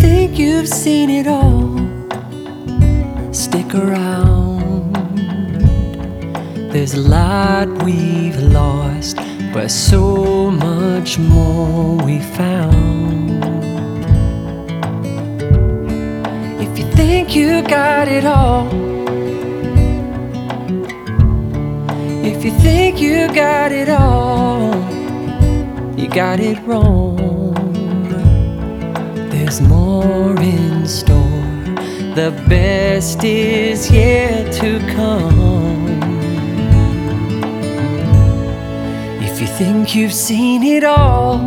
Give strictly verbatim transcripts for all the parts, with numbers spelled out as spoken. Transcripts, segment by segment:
think you've seen it all, stick around. There's a lot we've lost, but so much more we found. If you think you got it all, if you think you got it all, you got it wrong. There's more in store, the best is yet to come. If you think you've seen it all,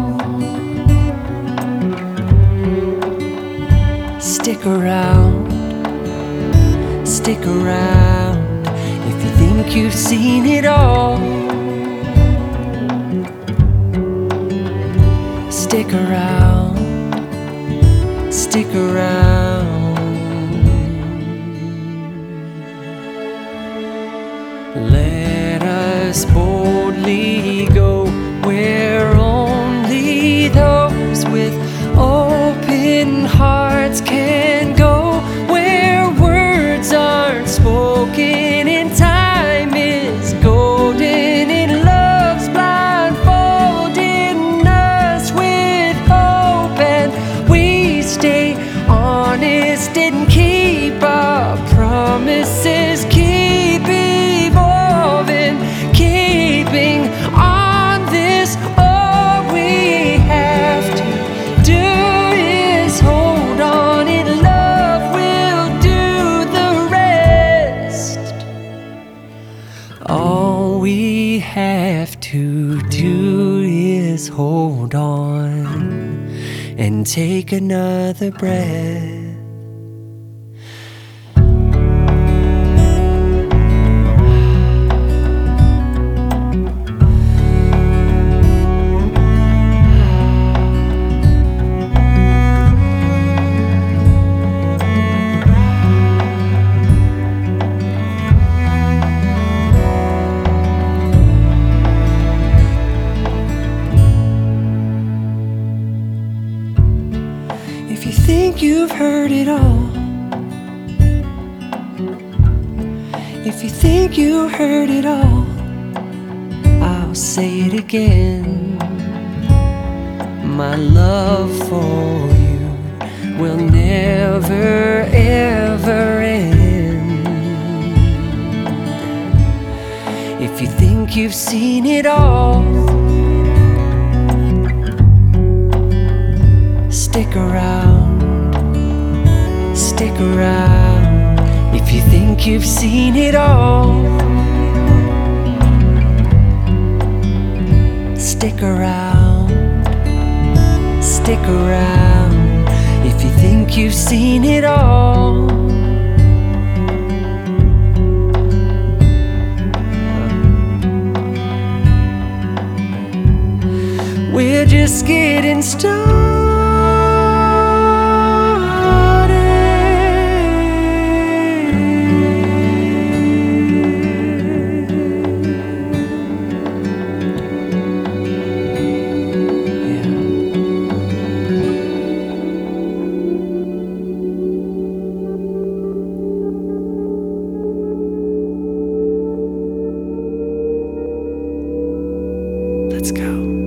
stick around, stick around. If you think you've seen it all, stick around, stick around. Let us boldly go where only those with open hearts can go, where words aren't spoken and time is golden, and love's blindfolding us with hope, and we stay honest and keep our promises, keep evolving, keeping on this. All we have to do is hold on, and love will do the rest. All we have to do is hold on and take another breath. If you think you've heard it all, if you think you heard it all, I'll say it again. My love for you will never ever end. If you think you've seen it all, stick around, stick around. If you think you've seen it all, stick around, stick around. If you think you've seen it all, we're just getting started. Let's go.